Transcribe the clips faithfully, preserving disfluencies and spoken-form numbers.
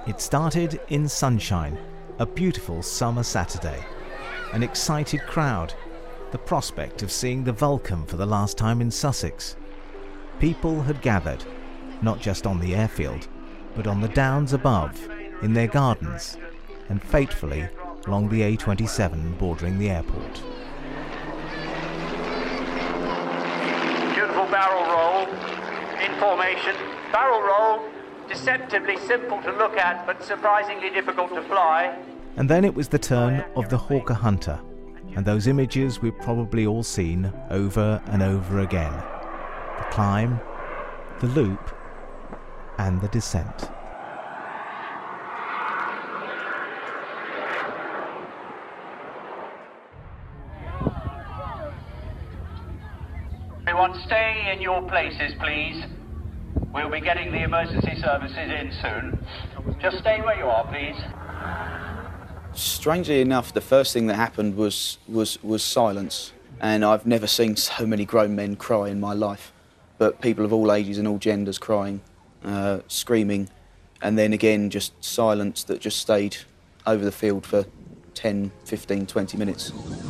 It started in sunshine, a beautiful summer Saturday. An excited crowd, the prospect of seeing the Vulcan for the last time in Sussex. People had gathered, not just on the airfield, but on the downs above, in their gardens, and fatefully along the A twenty-seven bordering the airport. Beautiful barrel roll, in formation. Barrel roll, deceptively simple to look at, but surprisingly difficult to fly. And then it was the turn of the Hawker Hunter, and those images we've probably all seen over and over again. The climb, the loop, and the descent. Everyone stay in your places, please. We'll be getting the emergency services in soon. Just stay where you are, please. Strangely enough, the first thing that happened was, was, was silence. And I've never seen so many grown men cry in my life. But people of all ages and all genders crying, uh, screaming, and then again just silence that just stayed over the field for ten, fifteen, twenty minutes.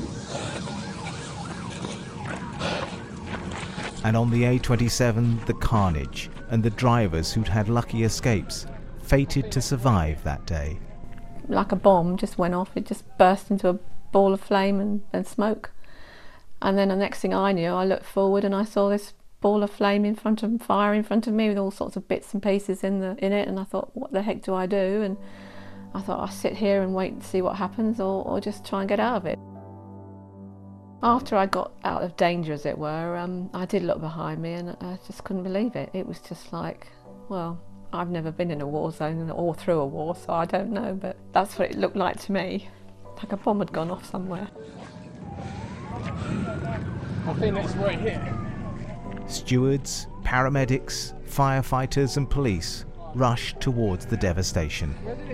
And on the A twenty-seven, the carnage, and the drivers who'd had lucky escapes, fated to survive that day. Like a bomb just went off, it just burst into a ball of flame and, and smoke. And then the next thing I knew, I looked forward and I saw this ball of flame in front of fire in front of me with all sorts of bits and pieces in the in it, and I thought, what the heck do I do? And I thought, I'll sit here and wait and see what happens, or, or just try and get out of it. After I got out of danger, as it were, um, I did look behind me and I just couldn't believe it. It was just like, well, I've never been in a war zone or through a war, so I don't know, but that's what it looked like to me. Like a bomb had gone off somewhere. I think that's right here. Stewards, paramedics, firefighters and police rushed towards the devastation.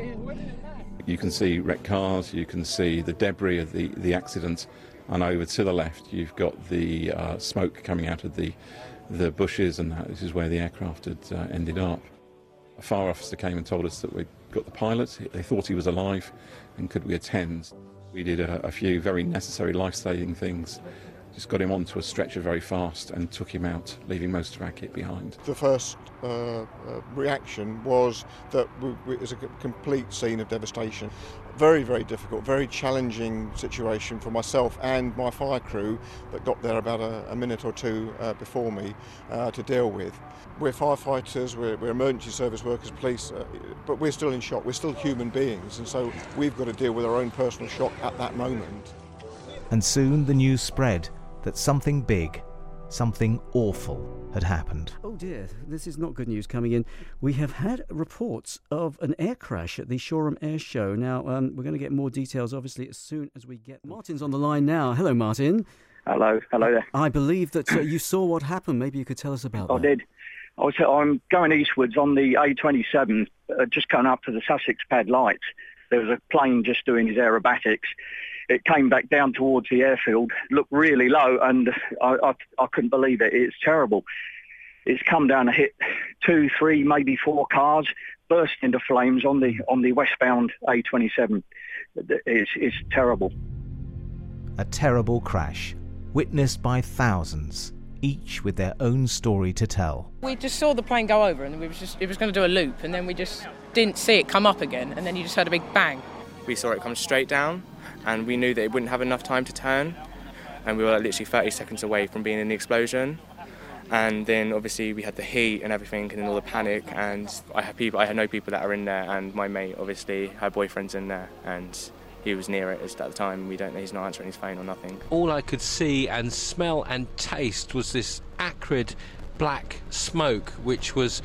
You can see wrecked cars, you can see the debris of the, the accident, and over to the left you've got the uh, smoke coming out of the, the bushes, and that, this is where the aircraft had uh, ended up. A fire officer came and told us that we'd got the pilot. They thought he was alive, and could we attend? We did a, a few very necessary life-saving things. Just got him onto a stretcher very fast and took him out, leaving most of our kit behind. The first uh, uh, reaction was that we, we, it was a complete scene of devastation. Very, very difficult, very challenging situation for myself and my fire crew that got there about a, a minute or two uh, before me uh, to deal with. We're firefighters, we're, we're emergency service workers, police, uh, but we're still in shock. We're still human beings, and so we've got to deal with our own personal shock at that moment. And soon the news spread that something big, something awful had happened. Oh dear, this is not good news coming in. We have had reports of an air crash at the Shoreham Air Show. Now, um, we're going to get more details, obviously, as soon as we get... Martin's on the line now. Hello, Martin. Hello, hello there. I believe that uh, you saw what happened. Maybe you could tell us about I that. I did. I was, I'm going eastwards on the A twenty-seven, uh, just coming up to the Sussex Pad lights. There was a plane just doing his aerobatics. It came back down towards the airfield, looked really low, and I, I, I couldn't believe it. It's terrible. It's come down and hit two, three, maybe four cars, burst into flames on the on the westbound A twenty-seven. It's, it's terrible. A terrible crash, witnessed by thousands, each with their own story to tell. We just saw the plane go over, and we was just it was going to do a loop, and then we just didn't see it come up again, and then you just heard a big bang. We saw it come straight down, and we knew that it wouldn't have enough time to turn, and we were like literally thirty seconds away from being in the explosion. And then obviously we had the heat and everything, and then all the panic, and I had people, I know people that are in there, and my mate obviously, her boyfriend's in there, and he was near it at the time. We don't know, he's not answering his phone or nothing. All I could see and smell and taste was this acrid black smoke, which was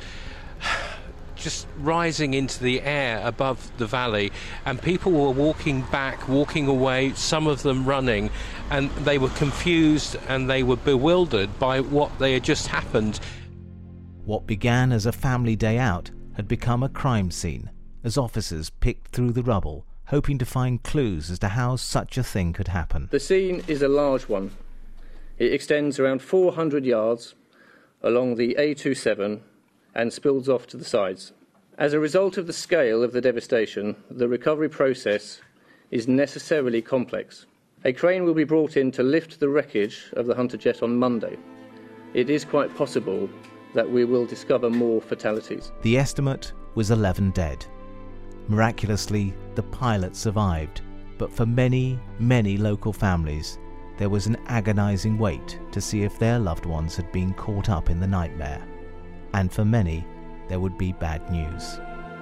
just rising into the air above the valley, and people were walking back, walking away, some of them running, and they were confused and they were bewildered by what they had just happened. What began as a family day out had become a crime scene, as officers picked through the rubble, hoping to find clues as to how such a thing could happen. The scene is a large one. It extends around four hundred yards along the A twenty-seven and spills off to the sides. As a result of the scale of the devastation, the recovery process is necessarily complex. A crane will be brought in to lift the wreckage of the Hunter jet on Monday. It is quite possible that we will discover more fatalities. The estimate was eleven dead. Miraculously, the pilot survived, but for many, many local families, there was an agonizing wait to see if their loved ones had been caught up in the nightmare. And for many, there would be bad news.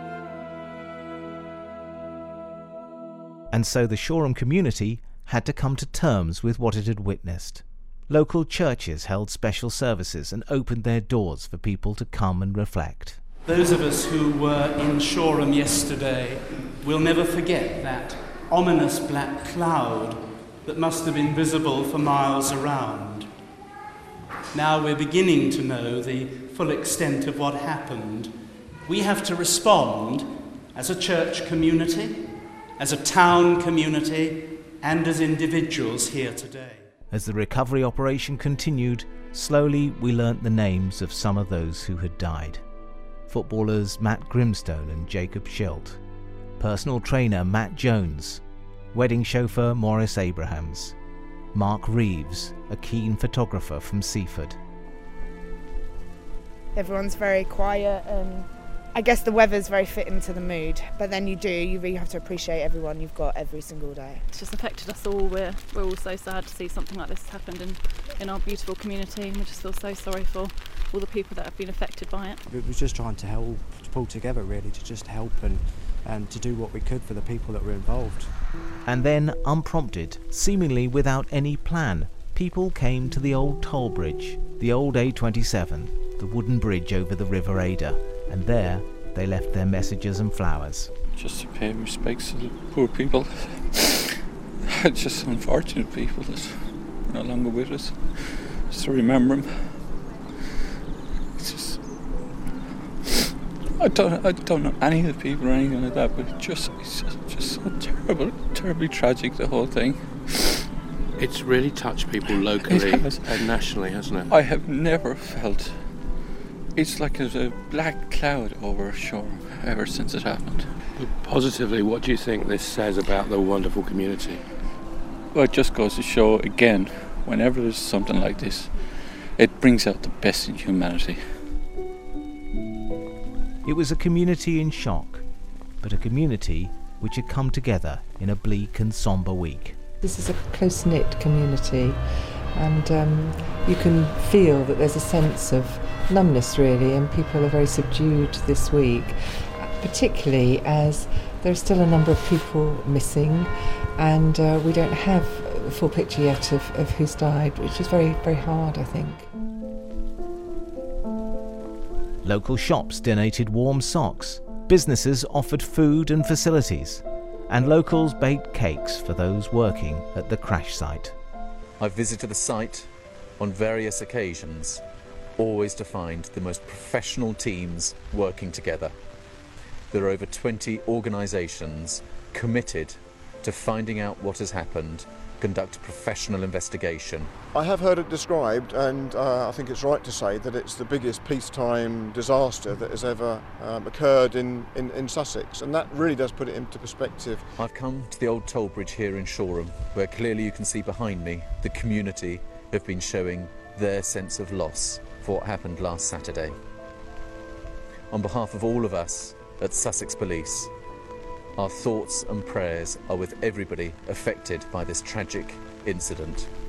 And so the Shoreham community had to come to terms with what it had witnessed. Local churches held special services and opened their doors for people to come and reflect. Those of us who were in Shoreham yesterday will never forget that ominous black cloud that must have been visible for miles around. Now we're beginning to know the full extent of what happened. We have to respond as a church community, as a town community, and as individuals here today. As the recovery operation continued, slowly we learnt the names of some of those who had died. Footballers Matt Grimstone and Jacob Schilt, personal trainer Matt Jones, wedding chauffeur Maurice Abrahams, Mark Reeves, a keen photographer from Seaford. Everyone's very quiet and I guess the weather's very fitting to the mood, but then you do, you really have to appreciate everyone you've got every single day. It's just affected us all. We're, we're all so sad to see something like this happen in, in our beautiful community, and we just feel so sorry for all the people that have been affected by it. We were just trying to help, to pull together really, to just help and, and to do what we could for the people that were involved. And then, unprompted, seemingly without any plan, people came to the old toll bridge, the old A twenty-seven, the wooden bridge over the River Ada, and there they left their messages and flowers. Just to pay respects to the poor people. It's just unfortunate people that are no longer with us. Just to remember them. It's just... I don't, I don't know any of the people or anything like that, but it just, it's just, just so terrible, terribly tragic, the whole thing. It's really touched people locally and nationally, hasn't it? I have never felt... It's like there's a black cloud over Shoreham ever since it happened. Positively, what do you think this says about the wonderful community? Well, it just goes to show, again, whenever there's something like this, it brings out the best in humanity. It was a community in shock, but a community which had come together in a bleak and sombre week. This is a close-knit community, and um, you can feel that there's a sense of numbness really, and people are very subdued this week, particularly as there are still a number of people missing, and uh, we don't have a full picture yet of, of who's died, which is very, very hard, I think. Local shops donated warm socks, businesses offered food and facilities, and locals baked cakes for those working at the crash site. I've visited the site on various occasions, always to find the most professional teams working together. There are over twenty organisations committed to finding out what has happened, conduct a professional investigation. I have heard it described, and uh, I think it's right to say that it's the biggest peacetime disaster that has ever um, occurred in, in, in Sussex, and that really does put it into perspective. I've come to the old toll bridge here in Shoreham, where clearly you can see behind me the community have been showing their sense of loss for what happened last Saturday. On behalf of all of us at Sussex Police, our thoughts and prayers are with everybody affected by this tragic incident.